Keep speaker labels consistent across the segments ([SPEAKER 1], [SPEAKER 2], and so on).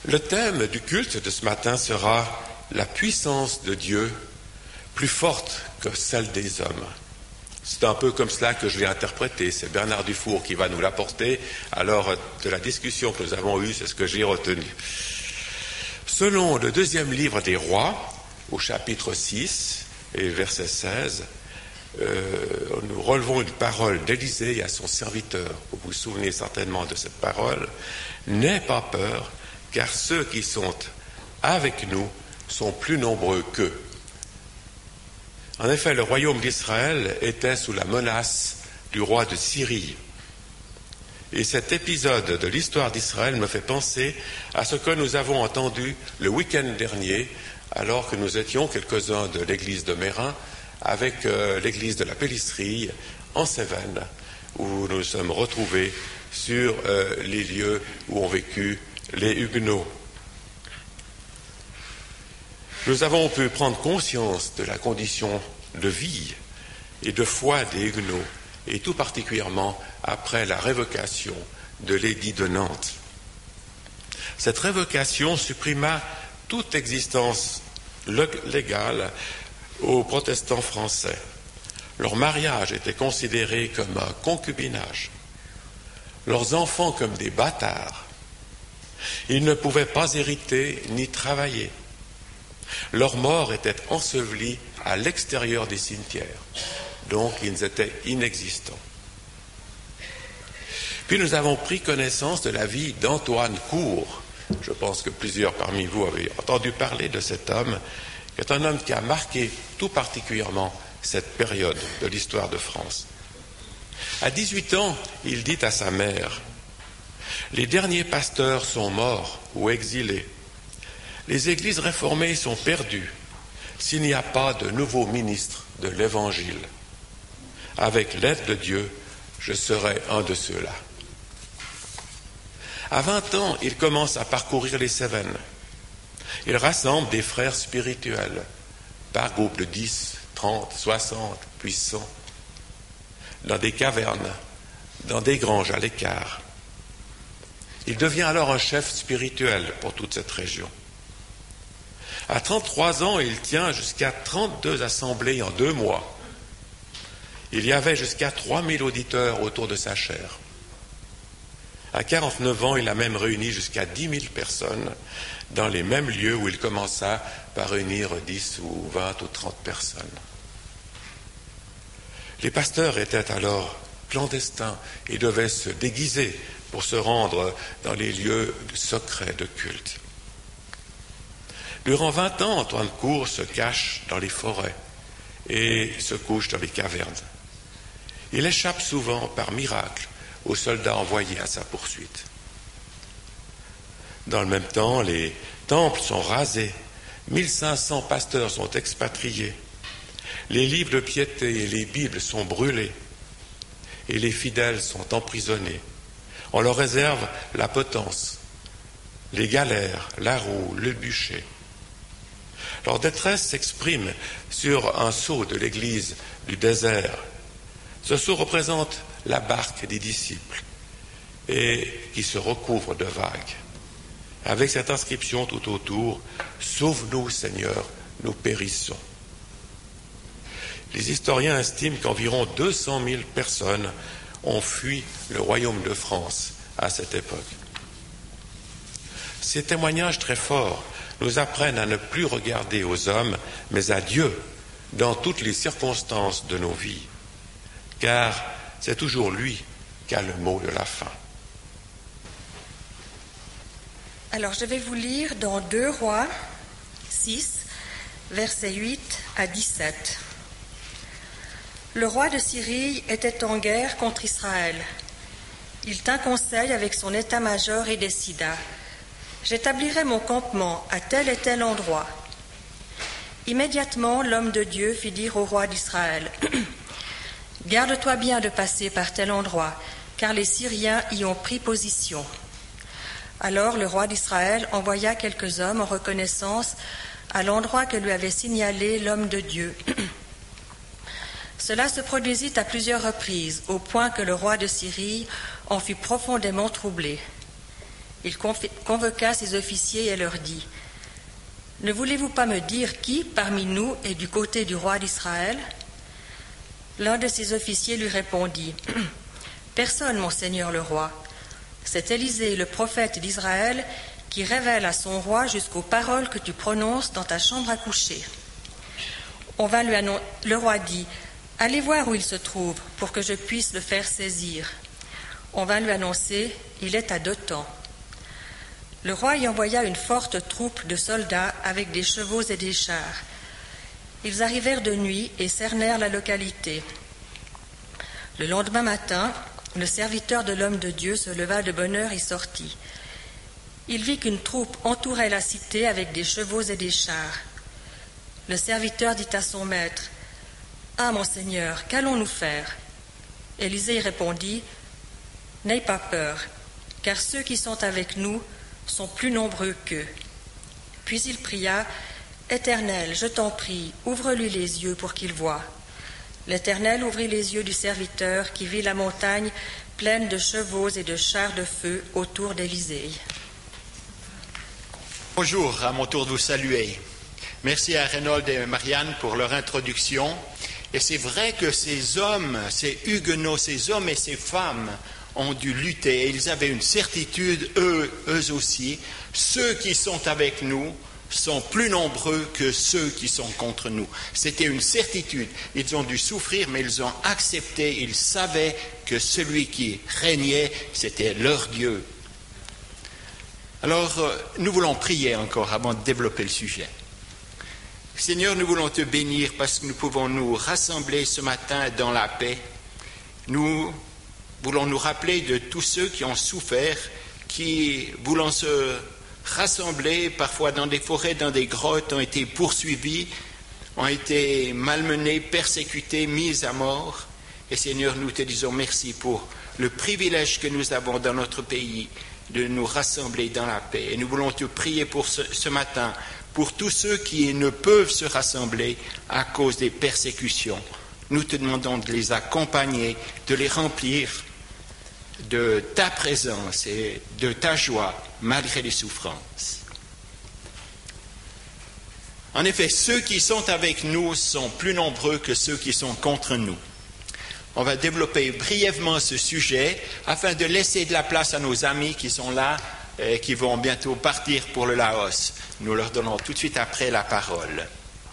[SPEAKER 1] Le thème du culte de ce matin sera la puissance de Dieu plus forte que celle des hommes. C'est un peu comme cela que je l'ai interprété. C'est Bernard Dufour qui va nous l'apporter. Alors, de la discussion que nous avons eue, c'est ce que j'ai retenu. Selon le deuxième livre des Rois, au chapitre 6 et verset 16, nous relevons une parole d'Élisée à son serviteur. Vous vous souvenez certainement de cette parole. « N'aie pas peur, car ceux qui sont avec nous sont plus nombreux qu'eux. » En effet, le royaume d'Israël était sous la menace du roi de Syrie. Et cet épisode de l'histoire d'Israël me fait penser à ce que nous avons entendu le week-end dernier, alors que nous étions quelques-uns de l'église de Mérin avec l'église de la Pélisserie en Cévennes, où nous nous sommes retrouvés sur les lieux où ont vécu les Huguenots. Nous avons pu prendre conscience de la condition de vie et de foi des Huguenots, et tout particulièrement après la révocation de l'édit de Nantes. Cette révocation supprima toute existence légale aux protestants français. Leur mariage était considéré comme un concubinage, leurs enfants comme des bâtards. Ils ne pouvaient pas hériter ni travailler. Leurs morts étaient ensevelis à l'extérieur des cimetières, donc ils étaient inexistants. Puis nous avons pris connaissance de la vie d'Antoine Court. Je pense que plusieurs parmi vous avez entendu parler de cet homme, qui est un homme qui a marqué tout particulièrement cette période de l'histoire de France. À 18 ans, il dit à sa mère : « Les derniers pasteurs sont morts ou exilés. Les églises réformées sont perdues s'il n'y a pas de nouveaux ministres de l'Évangile. Avec l'aide de Dieu, je serai un de ceux-là. » À 20 ans, il commence à parcourir les Cévennes. Il rassemble des frères spirituels par groupe de 10, 30, 60, puis 100, dans des cavernes, dans des granges à l'écart. Il devient alors un chef spirituel pour toute cette région. À 33 ans, il tient jusqu'à 32 assemblées en 2 mois. Il y avait jusqu'à 3000 auditeurs autour de sa chaire. À 49 ans, il a même réuni jusqu'à 10 000 personnes dans les mêmes lieux où il commença par réunir 10 ou 20 ou 30 personnes. Les pasteurs étaient alors clandestins et devaient se déguiser pour se rendre dans les lieux secrets de culte. Durant 20 ans, Antoine Court se cache dans les forêts et se couche dans les cavernes. Il échappe souvent, par miracle, aux soldats envoyés à sa poursuite. Dans le même temps, les temples sont rasés, 1500 pasteurs sont expatriés, les livres de piété et les Bibles sont brûlés, et les fidèles sont emprisonnés. On leur réserve la potence, les galères, la roue, le bûcher. Leur détresse s'exprime sur un sceau de l'église du désert. Ce sceau représente la barque des disciples et qui se recouvre de vagues, avec cette inscription tout autour : « Sauve-nous, Seigneur, nous périssons ». Les historiens estiment qu'environ 200 000 personnes ont fui le royaume de France à cette époque. Ces témoignages très forts nous apprennent à ne plus regarder aux hommes, mais à Dieu dans toutes les circonstances de nos vies, car c'est toujours lui qui a le mot de la fin.
[SPEAKER 2] Alors je vais vous lire dans 2 Rois 6, versets 8 à 17. Le roi de Syrie était en guerre contre Israël. Il tint conseil avec son état-major et décida : j'établirai mon campement à tel et tel endroit. Immédiatement, l'homme de Dieu fit dire au roi d'Israël : garde-toi bien de passer par tel endroit, car les Syriens y ont pris position. Alors le roi d'Israël envoya quelques hommes en reconnaissance à l'endroit que lui avait signalé l'homme de Dieu. Cela se produisit à plusieurs reprises, au point que le roi de Syrie en fut profondément troublé. il convoqua ses officiers et leur dit : « Ne voulez-vous pas me dire qui, parmi nous, est du côté du roi d'Israël » L'un de ses officiers lui répondit : « Personne, mon seigneur le roi. C'est Élisée, le prophète d'Israël, qui révèle à son roi jusqu'aux paroles que tu prononces dans ta chambre à coucher. » Le roi dit : « Allez voir où il se trouve, pour que je puisse le faire saisir. » On vint lui annoncer : « Il est à Dothan. » Le roi y envoya une forte troupe de soldats avec des chevaux et des chars. Ils arrivèrent de nuit et cernèrent la localité. Le lendemain matin, le serviteur de l'homme de Dieu se leva de bonne heure et sortit. Il vit qu'une troupe entourait la cité avec des chevaux et des chars. Le serviteur dit à son maître : « Ah, mon seigneur, qu'allons-nous faire ?» Élisée répondit : « N'aie pas peur, car ceux qui sont avec nous sont plus nombreux qu'eux. » Puis il pria : « Éternel, je t'en prie, ouvre-lui les yeux pour qu'il voie. » L'Éternel ouvrit les yeux du serviteur qui vit la montagne pleine de chevaux et de chars de feu autour d'Élisée.
[SPEAKER 3] Bonjour, à mon tour de vous saluer. Merci à Reynold et Marianne pour leur introduction. Et c'est vrai que ces hommes, ces huguenots, ces hommes et ces femmes ont dû lutter. Et ils avaient une certitude, eux aussi, ceux qui sont avec nous sont plus nombreux que ceux qui sont contre nous. C'était une certitude. Ils ont dû souffrir, mais ils ont accepté. Ils savaient que celui qui régnait, c'était leur Dieu. Alors, nous voulons prier encore avant de développer le sujet. Seigneur, nous voulons te bénir parce que nous pouvons nous rassembler ce matin dans la paix. Nous voulons nous rappeler de tous ceux qui ont souffert, qui, voulant se rassembler parfois dans des forêts, dans des grottes, ont été poursuivis, ont été malmenés, persécutés, mis à mort. Et Seigneur, nous te disons merci pour le privilège que nous avons dans notre pays de nous rassembler dans la paix. Et nous voulons te prier pour ce matin, pour tous ceux qui ne peuvent se rassembler à cause des persécutions. Nous te demandons de les accompagner, de les remplir de ta présence et de ta joie malgré les souffrances. En effet, ceux qui sont avec nous sont plus nombreux que ceux qui sont contre nous. On va développer brièvement ce sujet afin de laisser de la place à nos amis qui sont là et qui vont bientôt partir pour le Laos. Nous leur donnons tout de suite après la parole.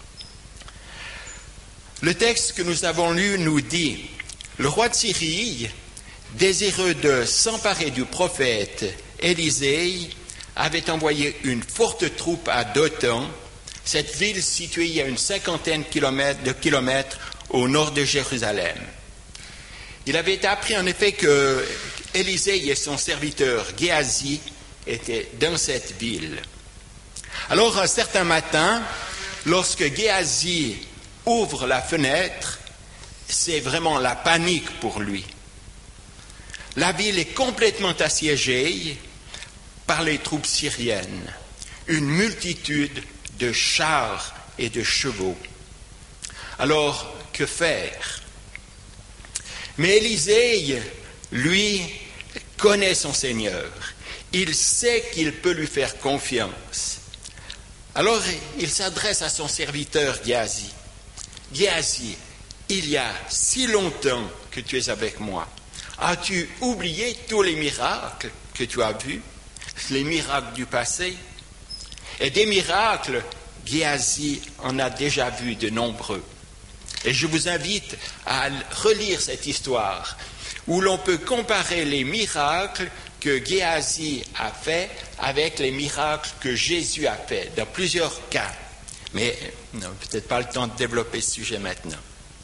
[SPEAKER 3] Le texte que nous avons lu nous dit : le roi de Syrie, désireux de s'emparer du prophète Élisée, avait envoyé une forte troupe à Dothan, cette ville située à une 50aine de kilomètres au nord de Jérusalem. Il avait été appris en effet que Élisée et son serviteur Géasi étaient dans cette ville. Alors un certain matin, lorsque Géasi ouvre la fenêtre, c'est vraiment la panique pour lui. La ville est complètement assiégée par les troupes syriennes, une multitude de chars et de chevaux. Alors, que faire ? Mais Élisée, lui, connaît son Seigneur. Il sait qu'il peut lui faire confiance. Alors, il s'adresse à son serviteur Géasi. « Géasi, il y a si longtemps que tu es avec moi. As-tu oublié tous les miracles que tu as vus, les miracles du passé ? Et des miracles, Géasi en a déjà vu de nombreux. Et je vous invite à relire cette histoire où l'on peut comparer les miracles que Géasi a fait avec les miracles que Jésus a fait dans plusieurs cas. Mais non, peut-être pas le temps de développer ce sujet maintenant.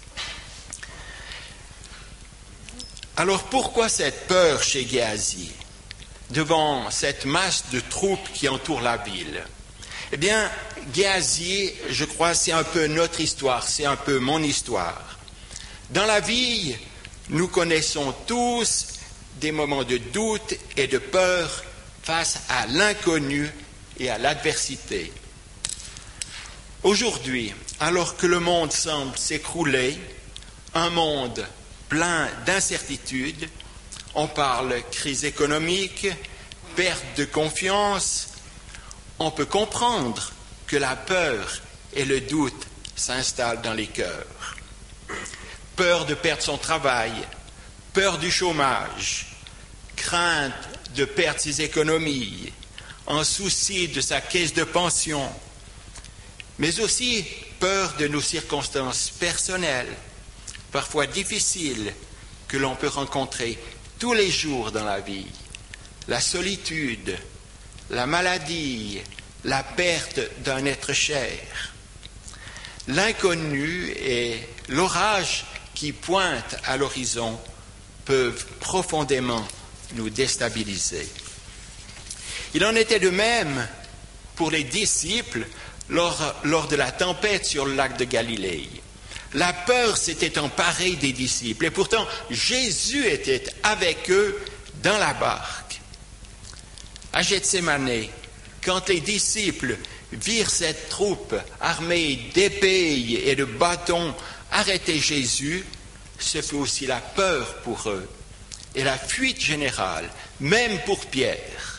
[SPEAKER 3] Alors pourquoi cette peur chez Géasi devant cette masse de troupes qui entourent la ville ? Eh bien, Géasi, je crois, c'est un peu notre histoire, c'est un peu mon histoire. Dans la vie, nous connaissons tous des moments de doute et de peur face à l'inconnu et à l'adversité. Aujourd'hui, alors que le monde semble s'écrouler, un monde plein d'incertitudes, on parle crise économique, perte de confiance, on peut comprendre que la peur et le doute s'installent dans les cœurs. Peur de perdre son travail, peur du chômage, crainte de perdre ses économies, en souci de sa caisse de pension, mais aussi peur de nos circonstances personnelles, parfois difficiles, que l'on peut rencontrer tous les jours dans la vie. La solitude, la maladie, la perte d'un être cher. L'inconnu et l'orage qui pointe à l'horizon peuvent profondément nous déstabiliser. Il en était de même pour les disciples lors de la tempête sur le lac de Galilée. La peur s'était emparée des disciples et pourtant Jésus était avec eux dans la barque. À Gethsémane, quand les disciples virent cette troupe armée d'épées et de bâtons arrêter Jésus, ce fut aussi la peur pour eux et la fuite générale, même pour Pierre.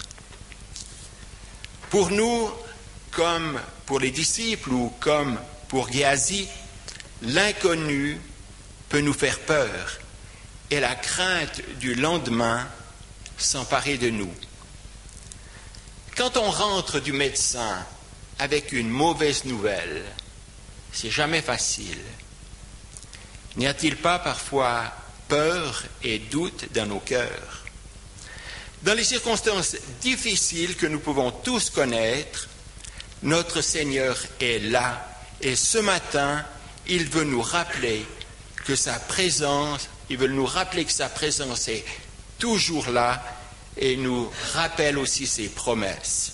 [SPEAKER 3] Pour nous, comme pour les disciples ou comme pour Géasi, l'inconnu peut nous faire peur et la crainte du lendemain s'emparer de nous. Quand on rentre du médecin avec une mauvaise nouvelle, c'est jamais facile. N'y a-t-il pas parfois peur et doute dans nos cœurs? Dans les circonstances difficiles que nous pouvons tous connaître, notre Seigneur est là et ce matin, il veut nous rappeler que sa présence est toujours là et nous rappelle aussi ses promesses.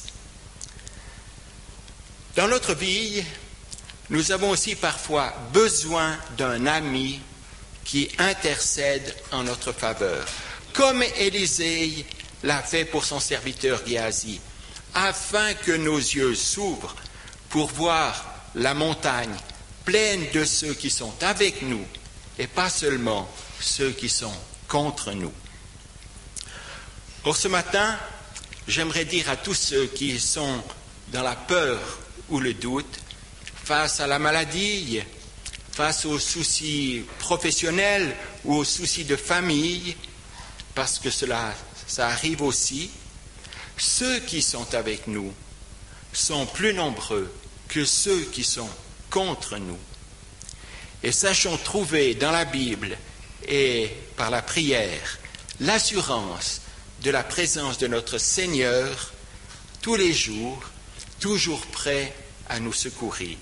[SPEAKER 3] Dans notre vie, nous avons aussi parfois besoin d'un ami qui intercède en notre faveur, comme Élisée l'a fait pour son serviteur Géasi, afin que nos yeux s'ouvrent pour voir la montagne pleine de ceux qui sont avec nous et pas seulement ceux qui sont contre nous. Or ce matin, j'aimerais dire à tous ceux qui sont dans la peur ou le doute, face à la maladie, face aux soucis professionnels ou aux soucis de famille, parce que ça arrive aussi, ceux qui sont avec nous sont plus nombreux que ceux qui sont contre nous. Et sachons trouver dans la Bible et par la prière l'assurance de la présence de notre Seigneur tous les jours, toujours prêt à nous secourir.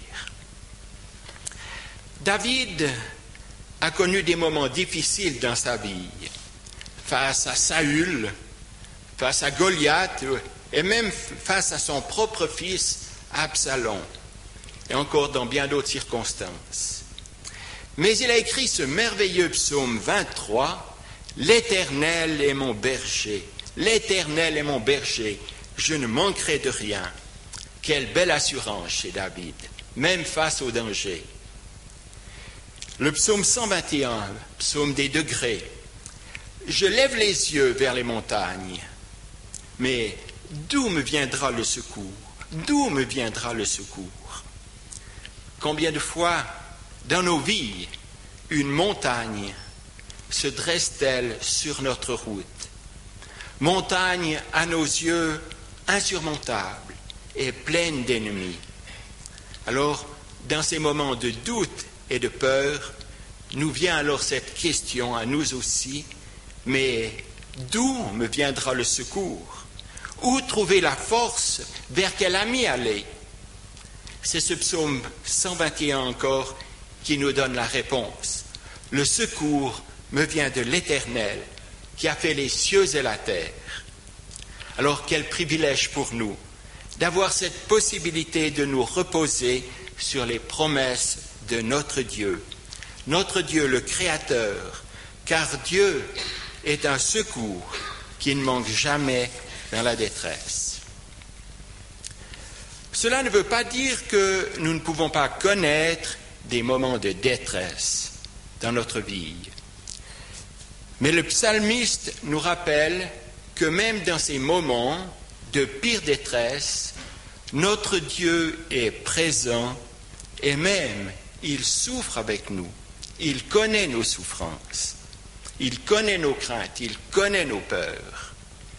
[SPEAKER 3] David a connu des moments difficiles dans sa vie, face à Saül, face à Goliath et même face à son propre fils Absalom, et encore dans bien d'autres circonstances. Mais il a écrit ce merveilleux psaume 23, « L'Éternel est mon berger, l'Éternel est mon berger, je ne manquerai de rien. » Quelle belle assurance chez David, même face au danger. Le psaume 121, psaume des degrés. « Je lève les yeux vers les montagnes, mais d'où me viendra le secours? D'où me viendra le secours? » Combien de fois, dans nos vies, une montagne se dresse-t-elle sur notre route? Montagne à nos yeux insurmontable et pleine d'ennemis. Alors, dans ces moments de doute et de peur, nous vient alors cette question à nous aussi, mais d'où me viendra le secours? Où trouver la force? Vers quel ami aller? C'est ce psaume 121 encore qui nous donne la réponse. Le secours me vient de l'Éternel qui a fait les cieux et la terre. Alors quel privilège pour nous d'avoir cette possibilité de nous reposer sur les promesses de notre Dieu le Créateur, car Dieu est un secours qui ne manque jamais dans la détresse. Cela ne veut pas dire que nous ne pouvons pas connaître des moments de détresse dans notre vie. Mais le psalmiste nous rappelle que même dans ces moments de pire détresse, notre Dieu est présent et même il souffre avec nous. Il connaît nos souffrances, il connaît nos craintes, il connaît nos peurs.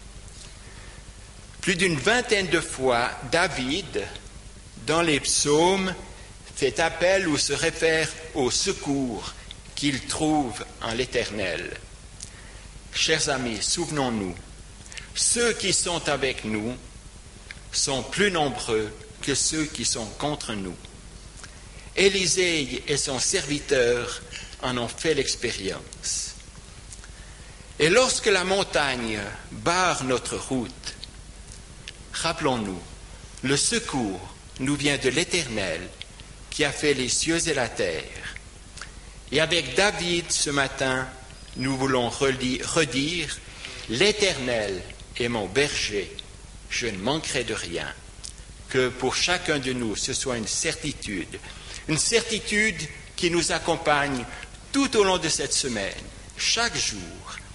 [SPEAKER 3] Plus d'une vingtaine de fois, David, dans les psaumes, fait appel ou se réfère au secours qu'il trouve en l'Éternel. Chers amis, souvenons-nous, ceux qui sont avec nous sont plus nombreux que ceux qui sont contre nous. Élisée et son serviteur en ont fait l'expérience. Et lorsque la montagne barre notre route, rappelons-nous, le secours nous vient de l'Éternel qui a fait les cieux et la terre. Et avec David ce matin, nous voulons redire « L'Éternel est mon berger, je ne manquerai de rien ». Que pour chacun de nous, ce soit une certitude qui nous accompagne tout au long de cette semaine, chaque jour,